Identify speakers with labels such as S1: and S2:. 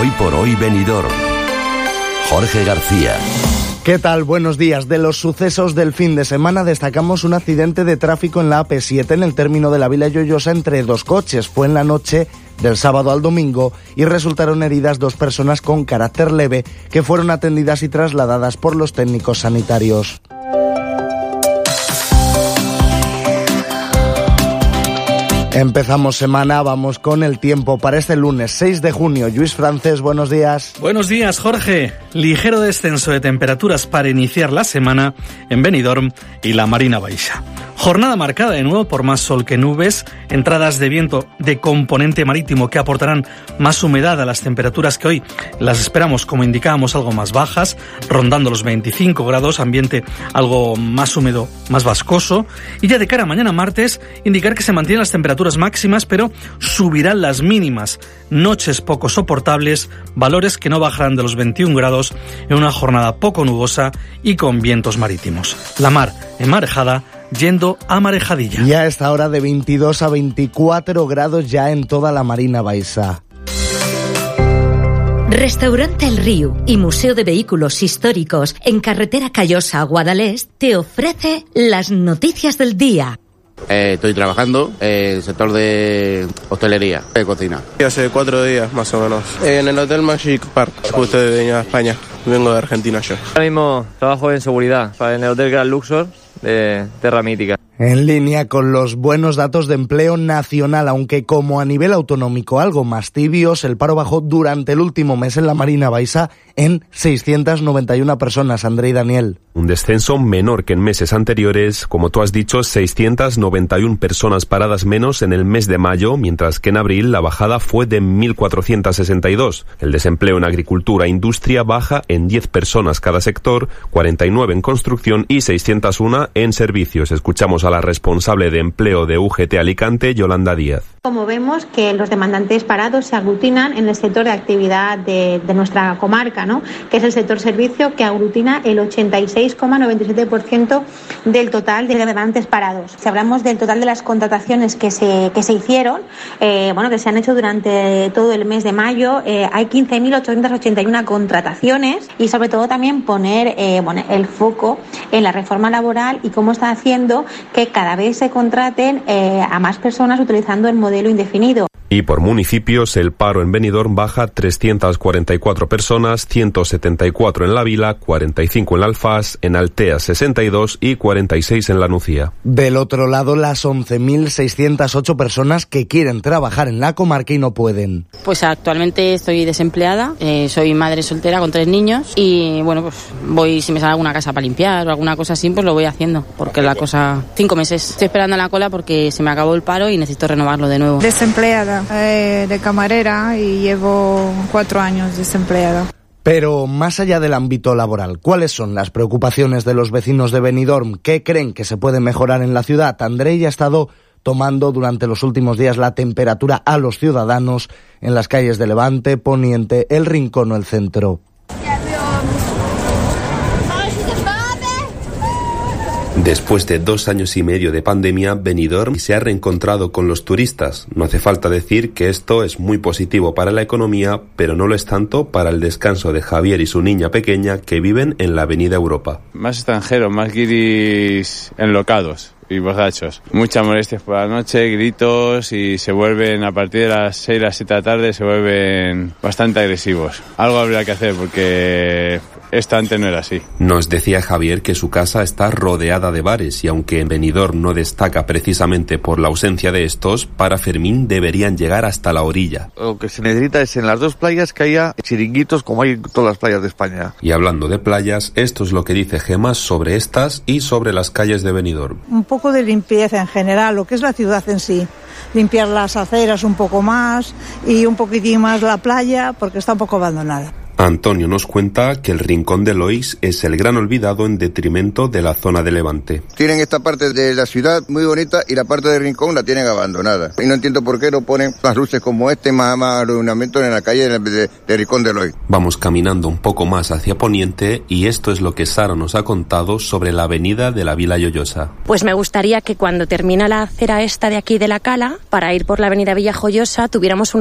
S1: Hoy por hoy Benidorm. Jorge García.
S2: ¿Qué tal? Buenos días. De los sucesos del fin de semana destacamos un accidente de tráfico en la AP7 en el término de la Vila Lloyosa entre dos coches. Fue en la noche del sábado al domingo y resultaron heridas 2 personas con carácter leve que fueron atendidas y trasladadas por los técnicos sanitarios. Empezamos semana, vamos con el tiempo para este lunes 6 de junio. Lluís Francés, buenos días.
S3: Buenos días, Jorge. Ligero descenso de temperaturas para iniciar la semana en Benidorm y la Marina Baixa. Jornada marcada de nuevo por más sol que nubes, entradas de viento de componente marítimo que aportarán más humedad a las temperaturas que hoy las esperamos, como indicábamos, algo más bajas, rondando los 25 grados, ambiente algo más húmedo, más vascoso. Y ya de cara a mañana martes, indicar que se mantienen las temperaturas máximas, pero subirán las mínimas. Noches poco soportables, valores que no bajarán de los 21 grados en una jornada poco nubosa y con vientos marítimos. La mar enmarejada, yendo a marejadilla.
S2: Y a esta hora de 22 a 24 grados ya en toda la Marina Baixa.
S4: Restaurante El Río y Museo de Vehículos Históricos en carretera Callosa a Guadalest te ofrece las noticias del día.
S5: Estoy trabajando en el sector de hostelería, de cocina.
S6: Hace 4 días más o menos, en el Hotel Magic Park, justo de España. Vengo de Argentina yo.
S7: Ahora mismo trabajo en seguridad en el Hotel Gran Luxor de Terra Mítica.
S2: En línea con los buenos datos de empleo nacional, aunque como a nivel autonómico algo más tibios, el paro bajó durante el último mes en la Marina Baixa en 691 personas. André y Daniel.
S8: Un descenso menor que en meses anteriores, como tú has dicho, 691 personas paradas menos en el mes de mayo, mientras que en abril la bajada fue de 1.462. El desempleo en agricultura e industria baja en 10 personas cada sector, 49 en construcción y 601 en servicios. Escuchamos a la responsable de empleo de UGT Alicante, Yolanda Díaz.
S9: Como vemos que los demandantes parados se aglutinan en el sector de actividad de nuestra comarca, ¿no? Que es el sector servicio, que aglutina el 86,97% del total de demandantes parados. Si hablamos del total de las contrataciones que se hicieron, que se han hecho durante todo el mes de mayo, hay 15.881 contrataciones y sobre todo también poner el foco en la reforma laboral y cómo está haciendo que cada vez se contraten a más personas utilizando el modelo indefinido.
S8: Y por municipios, el paro en Benidorm baja 344 personas, 174 en La Vila, 45 en La Alfaz, en Altea 62 y 46 en La Nucía.
S2: Del otro lado, las 11.608 personas que quieren trabajar en la comarca y no pueden.
S10: Pues actualmente estoy desempleada, soy madre soltera con 3 niños y voy, si me sale alguna casa para limpiar o alguna cosa así, pues lo voy haciendo, porque la cosa, 5 meses. Estoy esperando en la cola porque se me acabó el paro y necesito renovarlo de nuevo.
S11: Desempleada. De camarera y llevo 4 años desempleada.
S2: Pero más allá del ámbito laboral, ¿cuáles son las preocupaciones de los vecinos de Benidorm? ¿Qué creen que se puede mejorar en la ciudad? André ya ha estado tomando durante los últimos días la temperatura a los ciudadanos en las calles de Levante, Poniente, El Rincón o el Centro.
S8: Después de 2 años y medio de pandemia, Benidorm se ha reencontrado con los turistas. No hace falta decir que esto es muy positivo para la economía, pero no lo es tanto para el descanso de Javier y su niña pequeña que viven en la Avenida Europa.
S12: Más extranjeros, más guiris enlocados y borrachos. Muchas molestias por la noche, gritos y se vuelven, a partir de las 6, las 7 de la tarde, se vuelven bastante agresivos. Algo habría que hacer porque esto antes no era así.
S8: Nos decía Javier que su casa está rodeada de bares y aunque en Benidorm no destaca precisamente por la ausencia de estos, para Fermín deberían llegar hasta la orilla.
S13: Lo que se necesita es en las 2 playas que haya chiringuitos como hay en todas las playas de España.
S8: Y hablando de playas, esto es lo que dice Gemma sobre estas y sobre las calles de Benidorm.
S11: Un poco de limpieza en general, lo que es la ciudad en sí. Limpiar las aceras un poco más y un poquitín más la playa porque está un poco abandonada.
S8: Antonio nos cuenta que el Rincón de Lois es el gran olvidado en detrimento de la zona de Levante.
S14: Tienen esta parte de la ciudad muy bonita y la parte del Rincón la tienen abandonada. Y no entiendo por qué no ponen más luces como más iluminamiento en la calle de Rincón de Lois.
S8: Vamos caminando un poco más hacia Poniente y esto es lo que Sara nos ha contado sobre la avenida de la Vila Lloyosa.
S15: Pues me gustaría que cuando termina la acera esta de aquí de la Cala, para ir por la avenida Villa Joyosa, tuviéramos una